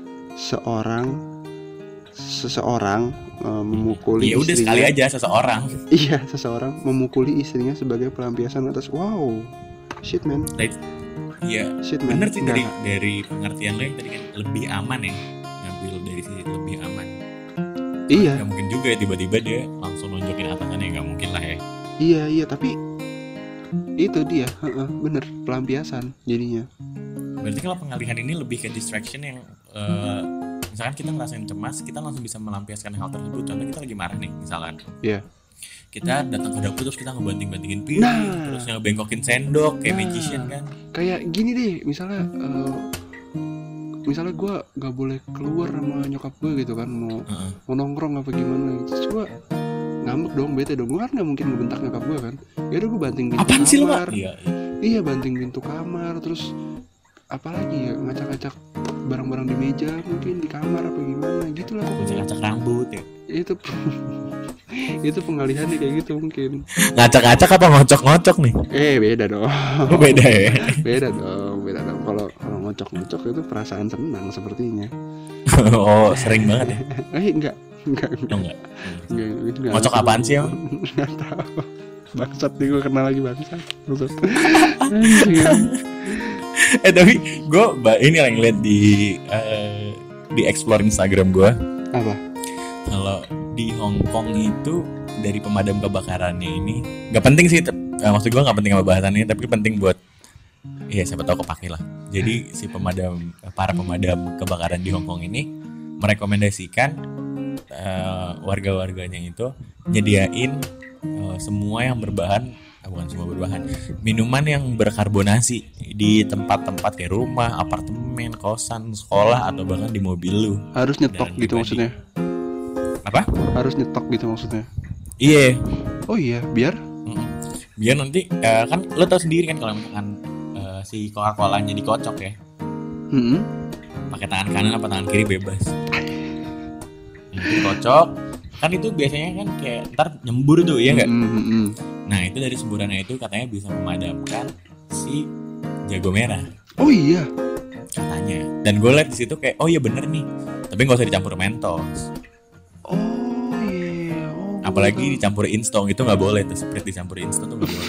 seseorang memukuli istrinya. Ya udah sekali aja seseorang. Iya, seseorang memukuli istrinya sebagai pelampiasan atas shit man. Iya, bener sih dari pengertian lo yang tadi kan lebih aman ya, ngambil dari sisi lebih aman. Iya. Gak mungkin juga ya tiba-tiba dia langsung nunjukin atasannya, gak mungkin lah ya. Iya tapi itu dia, bener, pelampiasan jadinya. Berarti kalau pengalihan ini lebih ke distraction yang misalkan kita ngerasain cemas, kita langsung bisa melampiaskan hal tersebut. Contoh kita lagi marah nih, misalkan. Iya. Kita datang ke dapur terus kita ngebanting-bantingin piring, terus ngebengkokin sendok kayak magician kan. Kayak gini deh, misalnya gue gak boleh keluar sama nyokap gue gitu kan, mau nongkrong apa gimana, terus gue ngambek dong, bete dong, gue kan gak mungkin ngebentak nyokap gue kan. Ya udah gue banting pintu apaan kamar. Sih lu, Pak? Iya banting pintu kamar, terus apalagi ya, ngacak-ngacak barang-barang di meja mungkin di kamar apa gimana gitu lah. Ngacak-ngacak rambut ya. Itu pengalihannya kayak gitu mungkin. Ngacak-ngacak apa ngocok-ngocok nih? Beda dong. Oh, beda ya. Beda dong. Kalau ngocok-ngocok itu perasaan senang sepertinya. Oh, sering banget ya? Enggak. Ngocok apaan sih, Om? Enggak tahu. Bangsat nih, gue kenal lagi bangsat. Tapi gue ini yang ngeliat di explore Instagram gue. Apa? Kalau di Hong Kong itu dari pemadam kebakarannya ini nggak penting sih, maksud gue nggak penting sama bahasannya, tapi penting buat siapa tahu kepake lah. Jadi si para pemadam kebakaran di Hong Kong ini merekomendasikan warga-warganya itu nyediain semua yang bukan semua berbahan, minuman yang berkarbonasi di tempat-tempat kayak rumah, apartemen, kosan, sekolah, atau bahkan di mobil lu. Harus nyetok gitu maksudnya? Apa? Harus nyetok gitu maksudnya? Iya. Oh iya, biar nanti kan lo tau sendiri kan kalau misalkan si Coca-Colanya dikocok ya, pakai tangan kanan apa tangan kiri bebas. Dikocok kan itu biasanya kan kayak ntar nyembur tuh, ya nggak? Nah itu dari semburannya itu katanya bisa memadamkan si jago merah. Oh iya. Katanya. Dan gue liat di situ kayak oh iya bener nih. Tapi nggak usah dicampur Mentos. Oh iya. Apalagi dicampur Instone itu nggak boleh tuh, Sprite dicampur Instone tuh nggak boleh.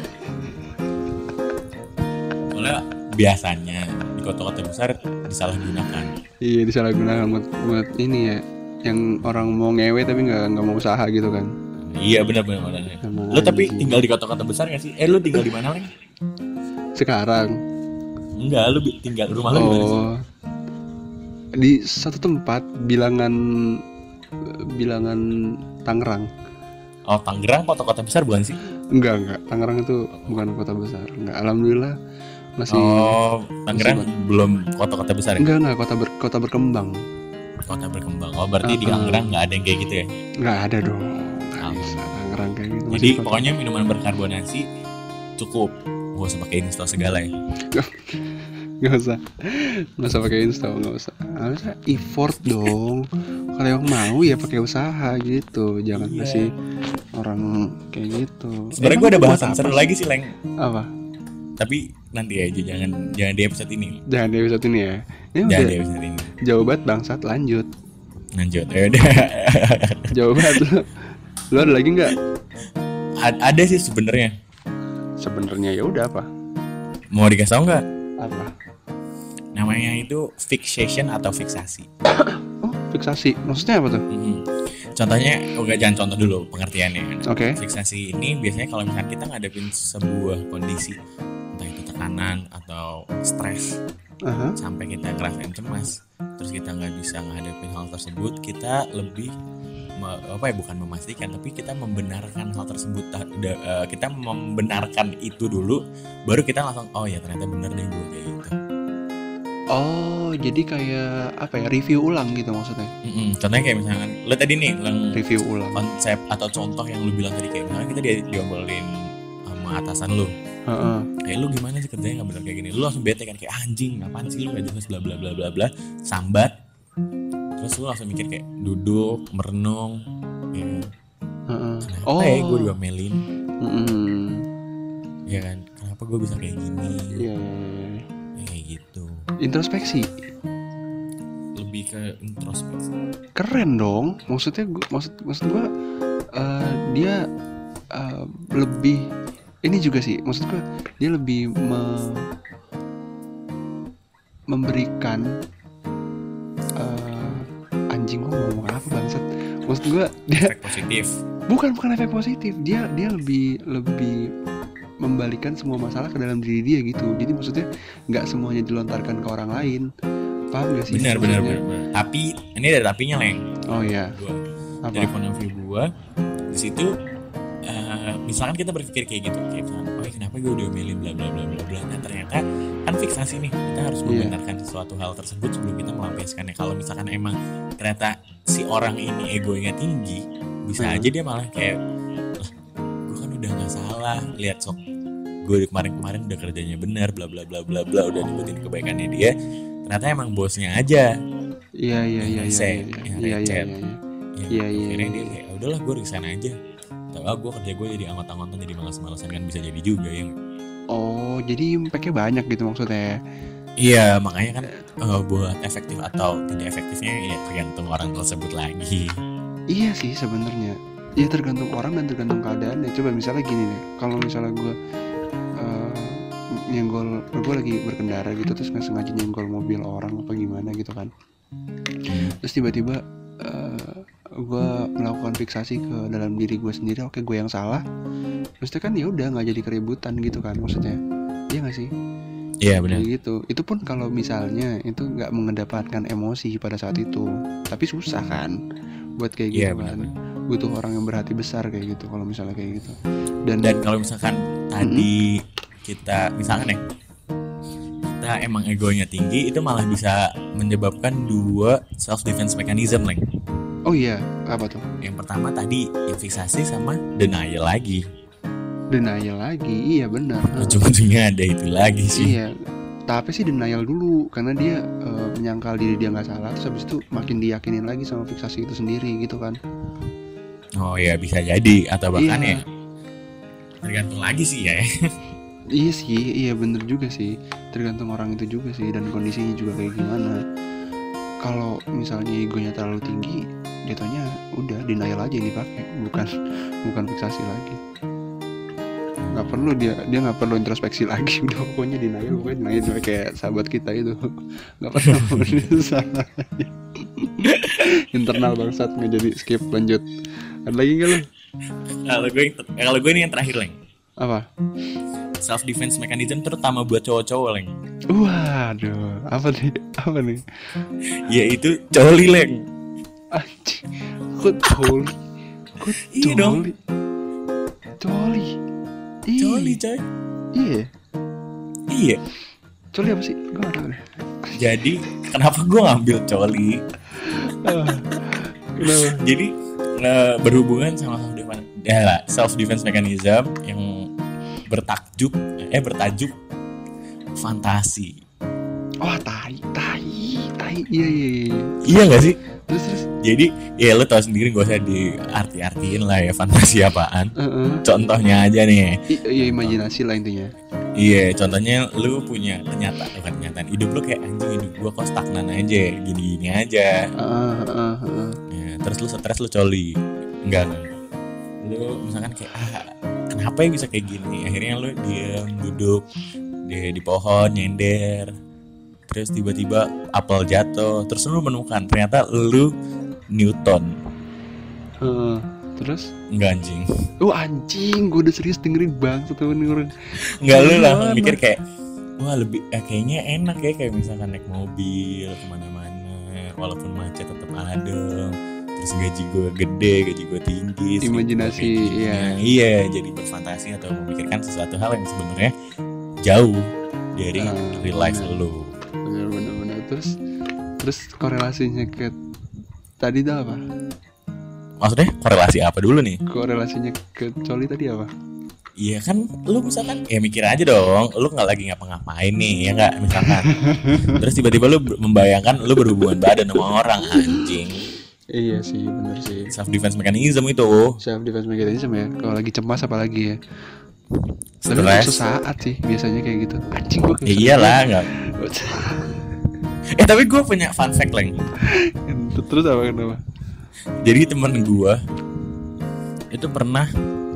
Soalnya biasanya di kota-kota besar disalahgunakan. Iya disalahgunakan buat ini ya, yang orang mau ngewe tapi nggak mau usaha gitu kan. Iya benar. Lo tapi tinggal di kota-kota besar nggak sih? Lo tinggal di mana Leng? Sekarang? Enggak, lo tinggal rumah lo di mana sih? Di satu tempat bilangan Tangerang. Oh Tangerang kota-kota besar bukan sih? Enggak. Tangerang itu bukan kota besar. Enggak, alhamdulillah masih. Oh Tangerang belum kota-kota besar ya? Enggak kota berkembang. Kota berkembang. Oh berarti di Tangerang nggak ada yang kayak gitu ya? Nggak ada dong. Tangerang kayak gitu. Jadi pokoknya minuman berkarbonasi cukup. Gak usah pakai Insta segala ya. Nggak usah pakai Insta, nggak usah. Harusnya effort dong. Kalau yang mau ya pakai usaha gitu. Jangan kasih orang kayak gitu. Sebenarnya gue ada bahasan seru lagi sih Leng. Apa? Tapi nanti aja, jangan di episode ini. Jangan di episode ini ya. Jangan di episode ini. Jauh banget bangsat, lanjut. Ya udah. Jauh banget. Lu ada lagi nggak? Ada sih sebenarnya. Sebenarnya ya udah apa? Mau dikasih tau nggak? Apa? Namanya itu fixation atau fiksasi. Oh, fiksasi. Maksudnya apa tuh? Contohnya, jangan contoh dulu pengertiannya. Oke. Fiksasi ini biasanya kalau misalnya kita ngadepin sebuah kondisi, entah itu tekanan atau stres, sampai kita ngerasain cemas, terus kita nggak bisa ngadepin hal tersebut, kita lebih bukan memastikan, tapi kita membenarkan hal tersebut. Kita membenarkan itu dulu, baru kita langsung oh ya ternyata benar deh gue kayak gitu. Oh, jadi kayak apa ya, review ulang gitu maksudnya? Contohnya kayak misalkan lo tadi nih review ulang konsep atau contoh yang lo bilang tadi, kayak misalkan kita diomelin sama atasan lo. Kayak lu gimana sih kerjanya nggak benar kayak gini, lu langsung bete kan, kayak anjing apaan sih lu gak jelas bla bla bla bla bla, sambat. Terus lu langsung mikir kayak duduk merenung ya. Kenapa ya gue diomelin? Ya kan, kenapa gue bisa kayak gini? Iya. Kayak gitu. Introspeksi. Lebih ke introspeksi. Keren dong. Maksud gue dia lebih ini juga sih. Maksud gue dia lebih memberikan anjing, gue ngomong apa bangsat. Maksud gue dia efek positif. Bukan efek positif. Dia lebih membalikkan semua masalah ke dalam diri dia gitu. Jadi maksudnya nggak semuanya dilontarkan ke orang lain. Paham gak sih? Benar. Tapi ini ada tapinya, Leng. Oh iya. Apa? Dari point of view gua, di situ misalkan kita berpikir kayak gitu, kayak misalkan, oh kenapa gue udah omelin bla bla bla bla bla. Nah ternyata kan fiksasi nih, kita harus membenarkan sesuatu hal tersebut sebelum kita melampiaskannya. Kalau misalkan emang ternyata si orang ini egonya tinggi, bisa aja dia malah kayak, lah gue kan udah nggak salah, lihat sok gue kemarin udah kerjanya benar bla bla bla bla bla, udah nyebutin kebaikannya dia, ternyata emang bosnya aja. Iya. Akhirnya dia kayak udahlah gue resign aja. Gue kerja gue jadi anggot-anggotan, jadi malas-malasan, kan bisa jadi juga ya. Oh, jadi impactnya banyak gitu maksudnya. Iya, makanya kan buat efektif atau tidak efektifnya ya tergantung orang tersebut lagi. Iya sih sebenarnya. Ya tergantung orang dan tergantung keadaannya. Coba misalnya gini nih, kalau misalnya gue gue lagi berkendara gitu, terus nggak sengaja nyenggol mobil orang apa gimana gitu kan. Terus tiba-tiba gue melakukan fiksasi ke dalam diri gue sendiri, oke gue yang salah. Maksudnya kan ya udah nggak jadi keributan gitu kan maksudnya. Iya nggak sih? Iya benar. Gitu. Itu pun kalau misalnya itu nggak mengedepankan emosi pada saat itu. Tapi susah kan buat kayak gitu kan. Butuh orang yang berhati besar kayak gitu kalau misalnya kayak gitu. Dan kalau misalkan tadi kita misalkan kita emang egonya tinggi, itu malah bisa menyebabkan 2 self defense mechanism, Leng. Oh iya, apa tuh? Yang pertama tadi fiksasi sama denial lagi. Iya benar. Ujung-ujungnya ada itu lagi sih. Iya, tapi sih denial dulu karena dia menyangkal diri dia nggak salah, terus habis itu makin diyakinin lagi sama fiksasi itu sendiri gitu kan. Oh ya bisa jadi, atau bahkan ya tergantung lagi sih ya. Iya bener juga sih, tergantung orang itu juga sih dan kondisinya juga kayak gimana. Kalau misalnya egonya terlalu tinggi, jatuhnya udah denial aja yang dipakai, bukan fiksasi lagi. Nggak perlu dia nggak perlu introspeksi lagi, udah pokoknya denial kayak sahabat kita itu nggak pernah berusaha. Internal bangsat, nggak jadi, skip, lanjut. Ada lagi nggak lo? Kalau gue ini yang terakhir, Leng. Apa? Self defense mechanism terutama buat cowok-cowok, Leng. Waduh, apa nih? Yaitu coli, Leng. Anjing, kok coli? Iya dong. Coli, coy. Iya. Coli apa sih? Gue nggak tahu deh. Jadi kenapa gue ngambil coli? Kenapa? Jadi berhubungan sama self defense mechanism yang bertajuk fantasi. Oh, tai. Iya. Iya nggak sih? Terus. Jadi ya lo tau sendiri, gak usah diarti-artiin lah ya fantasi apaan. Contohnya aja nih. Iya, imajinasi lah intinya. Iya, contohnya lu punya kenyataan hidup lu kayak anjing, hidup gua kok stagnan aja, gini-gini aja. Ya, terus lu stres, lu coli. Enggak. Lu misalkan kayak kenapa ya bisa kayak gini? Akhirnya lu diam, duduk di pohon, nyender. Terus tiba-tiba apel jatuh, terus lu menemukan ternyata lu Newton. Terus? Enggak anjing. Anjing, gue udah serius dengerin banget tuh dengerin. Enggak, lu lah mikir kayak wah lebih kayaknya enak ya, kayak misalkan naik mobil kemana-mana, walaupun macet tetap adem. Terus gaji gue gede, gaji gue tinggi. Imajinasi, iya. Jadi berfantasi atau memikirkan sesuatu hal yang sebenarnya jauh dari real life lu. Bener. Terus korelasinya ke tadi itu apa? Maksudnya korelasi apa dulu nih? Korelasinya ke coli tadi apa? Iya kan, lu misalkan ya mikir aja dong, lu nggak lagi ngapa-ngapain nih, ya nggak misalkan. Terus tiba-tiba lu membayangkan lu berhubungan badan sama orang, anjing. Iya sih, bener sih. Self defense mechanism itu. Self defense mechanism ya. Kalau lagi cemas apalagi ya. Sebenarnya sesaat sih biasanya kayak gitu. Anjing gue. Ya iyalah, enggak. Tapi gue punya fun fact, Leng. Terus apa kenapa? Jadi temen gue itu pernah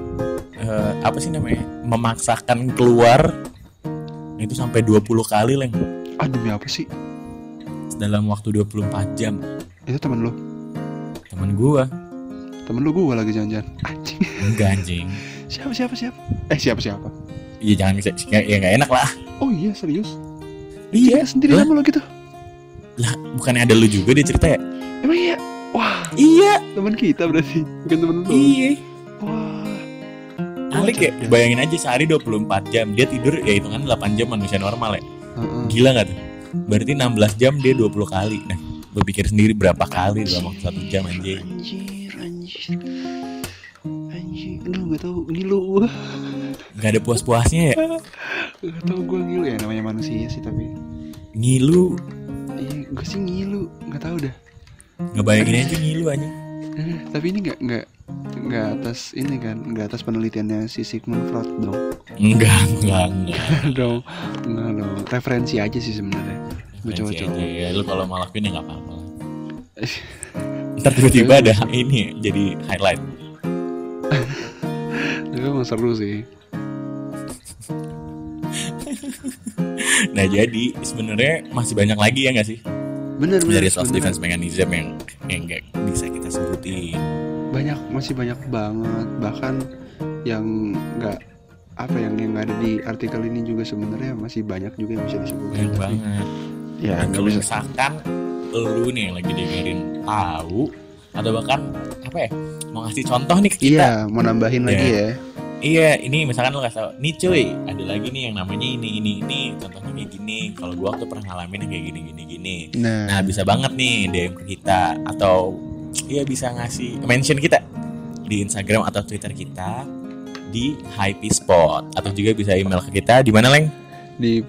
memaksakan keluar itu sampai 20 kali, Leng. Demi apa sih? Dalam waktu 24 jam. Itu temen lo? Temen gue. Temen lu gue lagi janjian. Anjing. Enggak anjing. Siapa? Siapa? Iya jangan ya nggak enak lah. Oh iya serius? Iya. Cerita sendiri sama lo gitu? Lah bukannya ada lu juga dia cerita ya? Emang iya? Wah Iya. teman kita berarti, bukan temen lu. Iya. Wah. Alik ya, bayangin aja sehari 24 jam dia tidur ya hitungan 8 jam manusia normal ya. Gila gak tuh? Berarti 16 jam dia 20 kali. Nah, lu pikir sendiri berapa kali dalam waktu 1 jam anjing. Anjir. Aduh gak tau ngilu. Gak ada puas-puasnya ya? Gak tau gue ngilu ya, namanya manusia sih tapi. Ngilu. Iya gue sih ngilu, gak tau dah. Ngebayangin aja ngilu aja. Tapi ini nggak atas ini kan, nggak atas penelitiannya si Sigmund Freud dong. Enggak. dong, enggak dong. Referensi aja sih sebenarnya. Coba-coba. Ya, lu kalau mau lakuin ya nggak apa-apa. Ntar tiba-tiba ada ini jadi highlight. Itu emang seru sih. Nah jadi sebenarnya masih banyak lagi ya nggak sih? Bener. Dari self defense mechanism yang nggak bisa kita sebutin. Masih banyak banget, bahkan yang nggak yang ada di artikel ini juga sebenarnya masih banyak juga yang bisa disebutkan. Banyak banget. Ya kalau misalkan lu nih yang lagi dengerin tahu atau bahkan mau ngasih contoh nih ke kita. Iya, mau nambahin lagi ya. Iya, ini misalkan lu kasih tau, nih cuy, ada lagi nih yang namanya ini, contohnya kayak gini. Kalau gua waktu pernah ngalamin yang kayak gini. Nah, bisa banget nih DM ke kita atau ya bisa ngasih mention kita di Instagram atau Twitter kita di HiPispot atau juga bisa email ke kita di mana, Leng? Di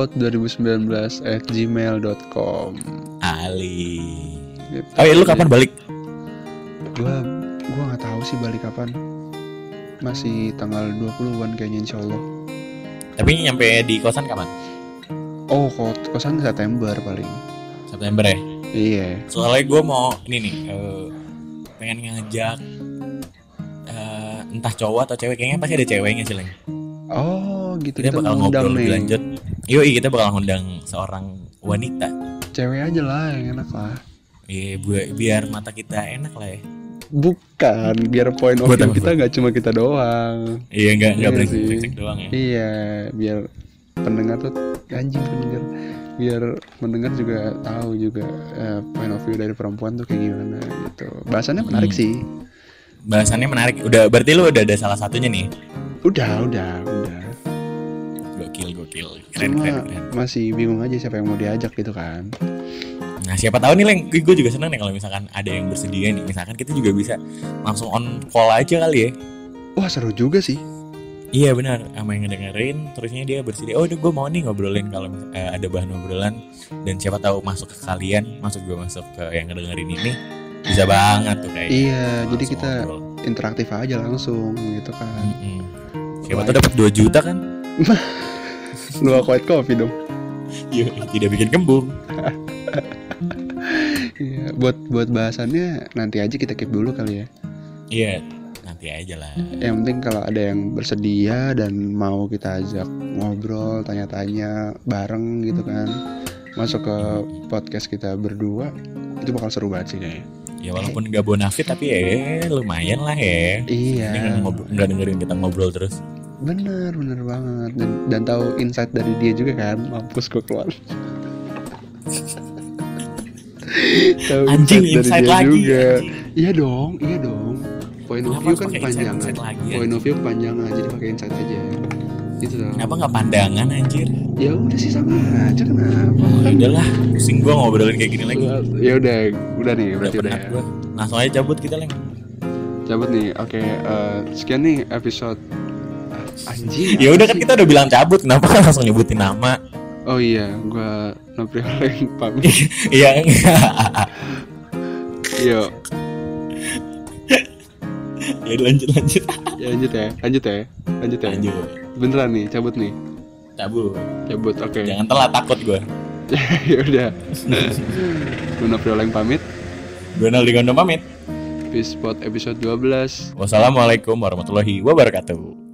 pispot2019@gmail.com. Ali. Gitu. Oh, lu kapan balik? Gua nggak tahu sih balik kapan. Masih tanggal 20-an kayaknya insyaallah. Tapi nyampe di kosan kapan? Oh, kosan September paling. September ya? Iya. Soalnya gue mau ini nih pengen ngajak entah cowok atau cewek, kayaknya pasti ada ceweknya sih, Leng. Oh, gitu. Kita bakal ngobrol lebih lanjut. Yoi, kita bakal ngundang seorang wanita. Cewek aja lah yang enak lah. Iya, biar mata kita enak lah ya. Bukan, biar point of view kita nggak cuma kita doang. Iya, nggak brengsek doang ya. Iya, biar pendengar tuh biar mendengar juga tahu juga point of view dari perempuan tuh kayak gimana gitu. Bahasannya menarik sih. Bahasannya menarik. Berarti lu udah ada salah satunya nih? Udah. Gokil. Keren. Masih bingung aja siapa yang mau diajak gitu kan. Nah siapa tahu nih, Leng, gue juga seneng nih kalau misalkan ada yang bersedia nih. Misalkan kita juga bisa langsung on call aja kali ya. Wah seru juga sih. Iya benar, sama yang ngedengerin terusnya dia bersedia. Oh udah gue mau nih ngobrolin kalau ada bahan ngobrolan. Dan siapa tahu masuk ke kalian, masuk ke yang ngedengerin ini. Bisa banget tuh kayaknya. Iya, jadi kita interaktif aja langsung gitu kan. Siapa tahu dapat 2 juta kan. 2 white coffee dong. Iya, tidak bikin kembung. Iya, buat bahasannya nanti aja kita keep dulu kali ya. Iya, nanti aja lah. Yang penting kalau ada yang bersedia dan mau kita ajak ngobrol, tanya-tanya bareng gitu kan, masuk ke podcast kita berdua, itu bakal seru banget sih kayaknya. Ya walaupun nggak bonafit tapi ya lumayan lah ya. Iya. Nggak dengerin kita ngobrol terus. Bener banget dan tahu insight dari dia juga kan. Mampus gue keluar. Anjing insight lagi juga. Anjing. Iya dong. Point of view kan kepanjangan. Point of view kepanjangan, jadi pakai insight aja. Gitu dong. Kenapa nggak pandangan anjir? Ya udah sih sama aja kenapa? Ya udahlah, pusing gua ngobrolin kayak gini lagi. Ya udah nih, berarti udah ya. Langsung aja cabut kita, Leng. Cabut nih. Oke, sekian nih episode anjing. Ya udah kan kita udah bilang cabut, kenapa kan langsung nyebutin nama? Oh iya, gua Noprioleng pamit. Iya enggak. Yo. Ya lanjut. Ya lanjut ya. Beneran nih, cabut nih. Cabut, oke. Jangan telat, takut gue. Ya udah. Gue Noprioleng pamit. Gue Naldi Gondom pamit. Pispot episode 12. Wassalamualaikum warahmatullahi wabarakatuh.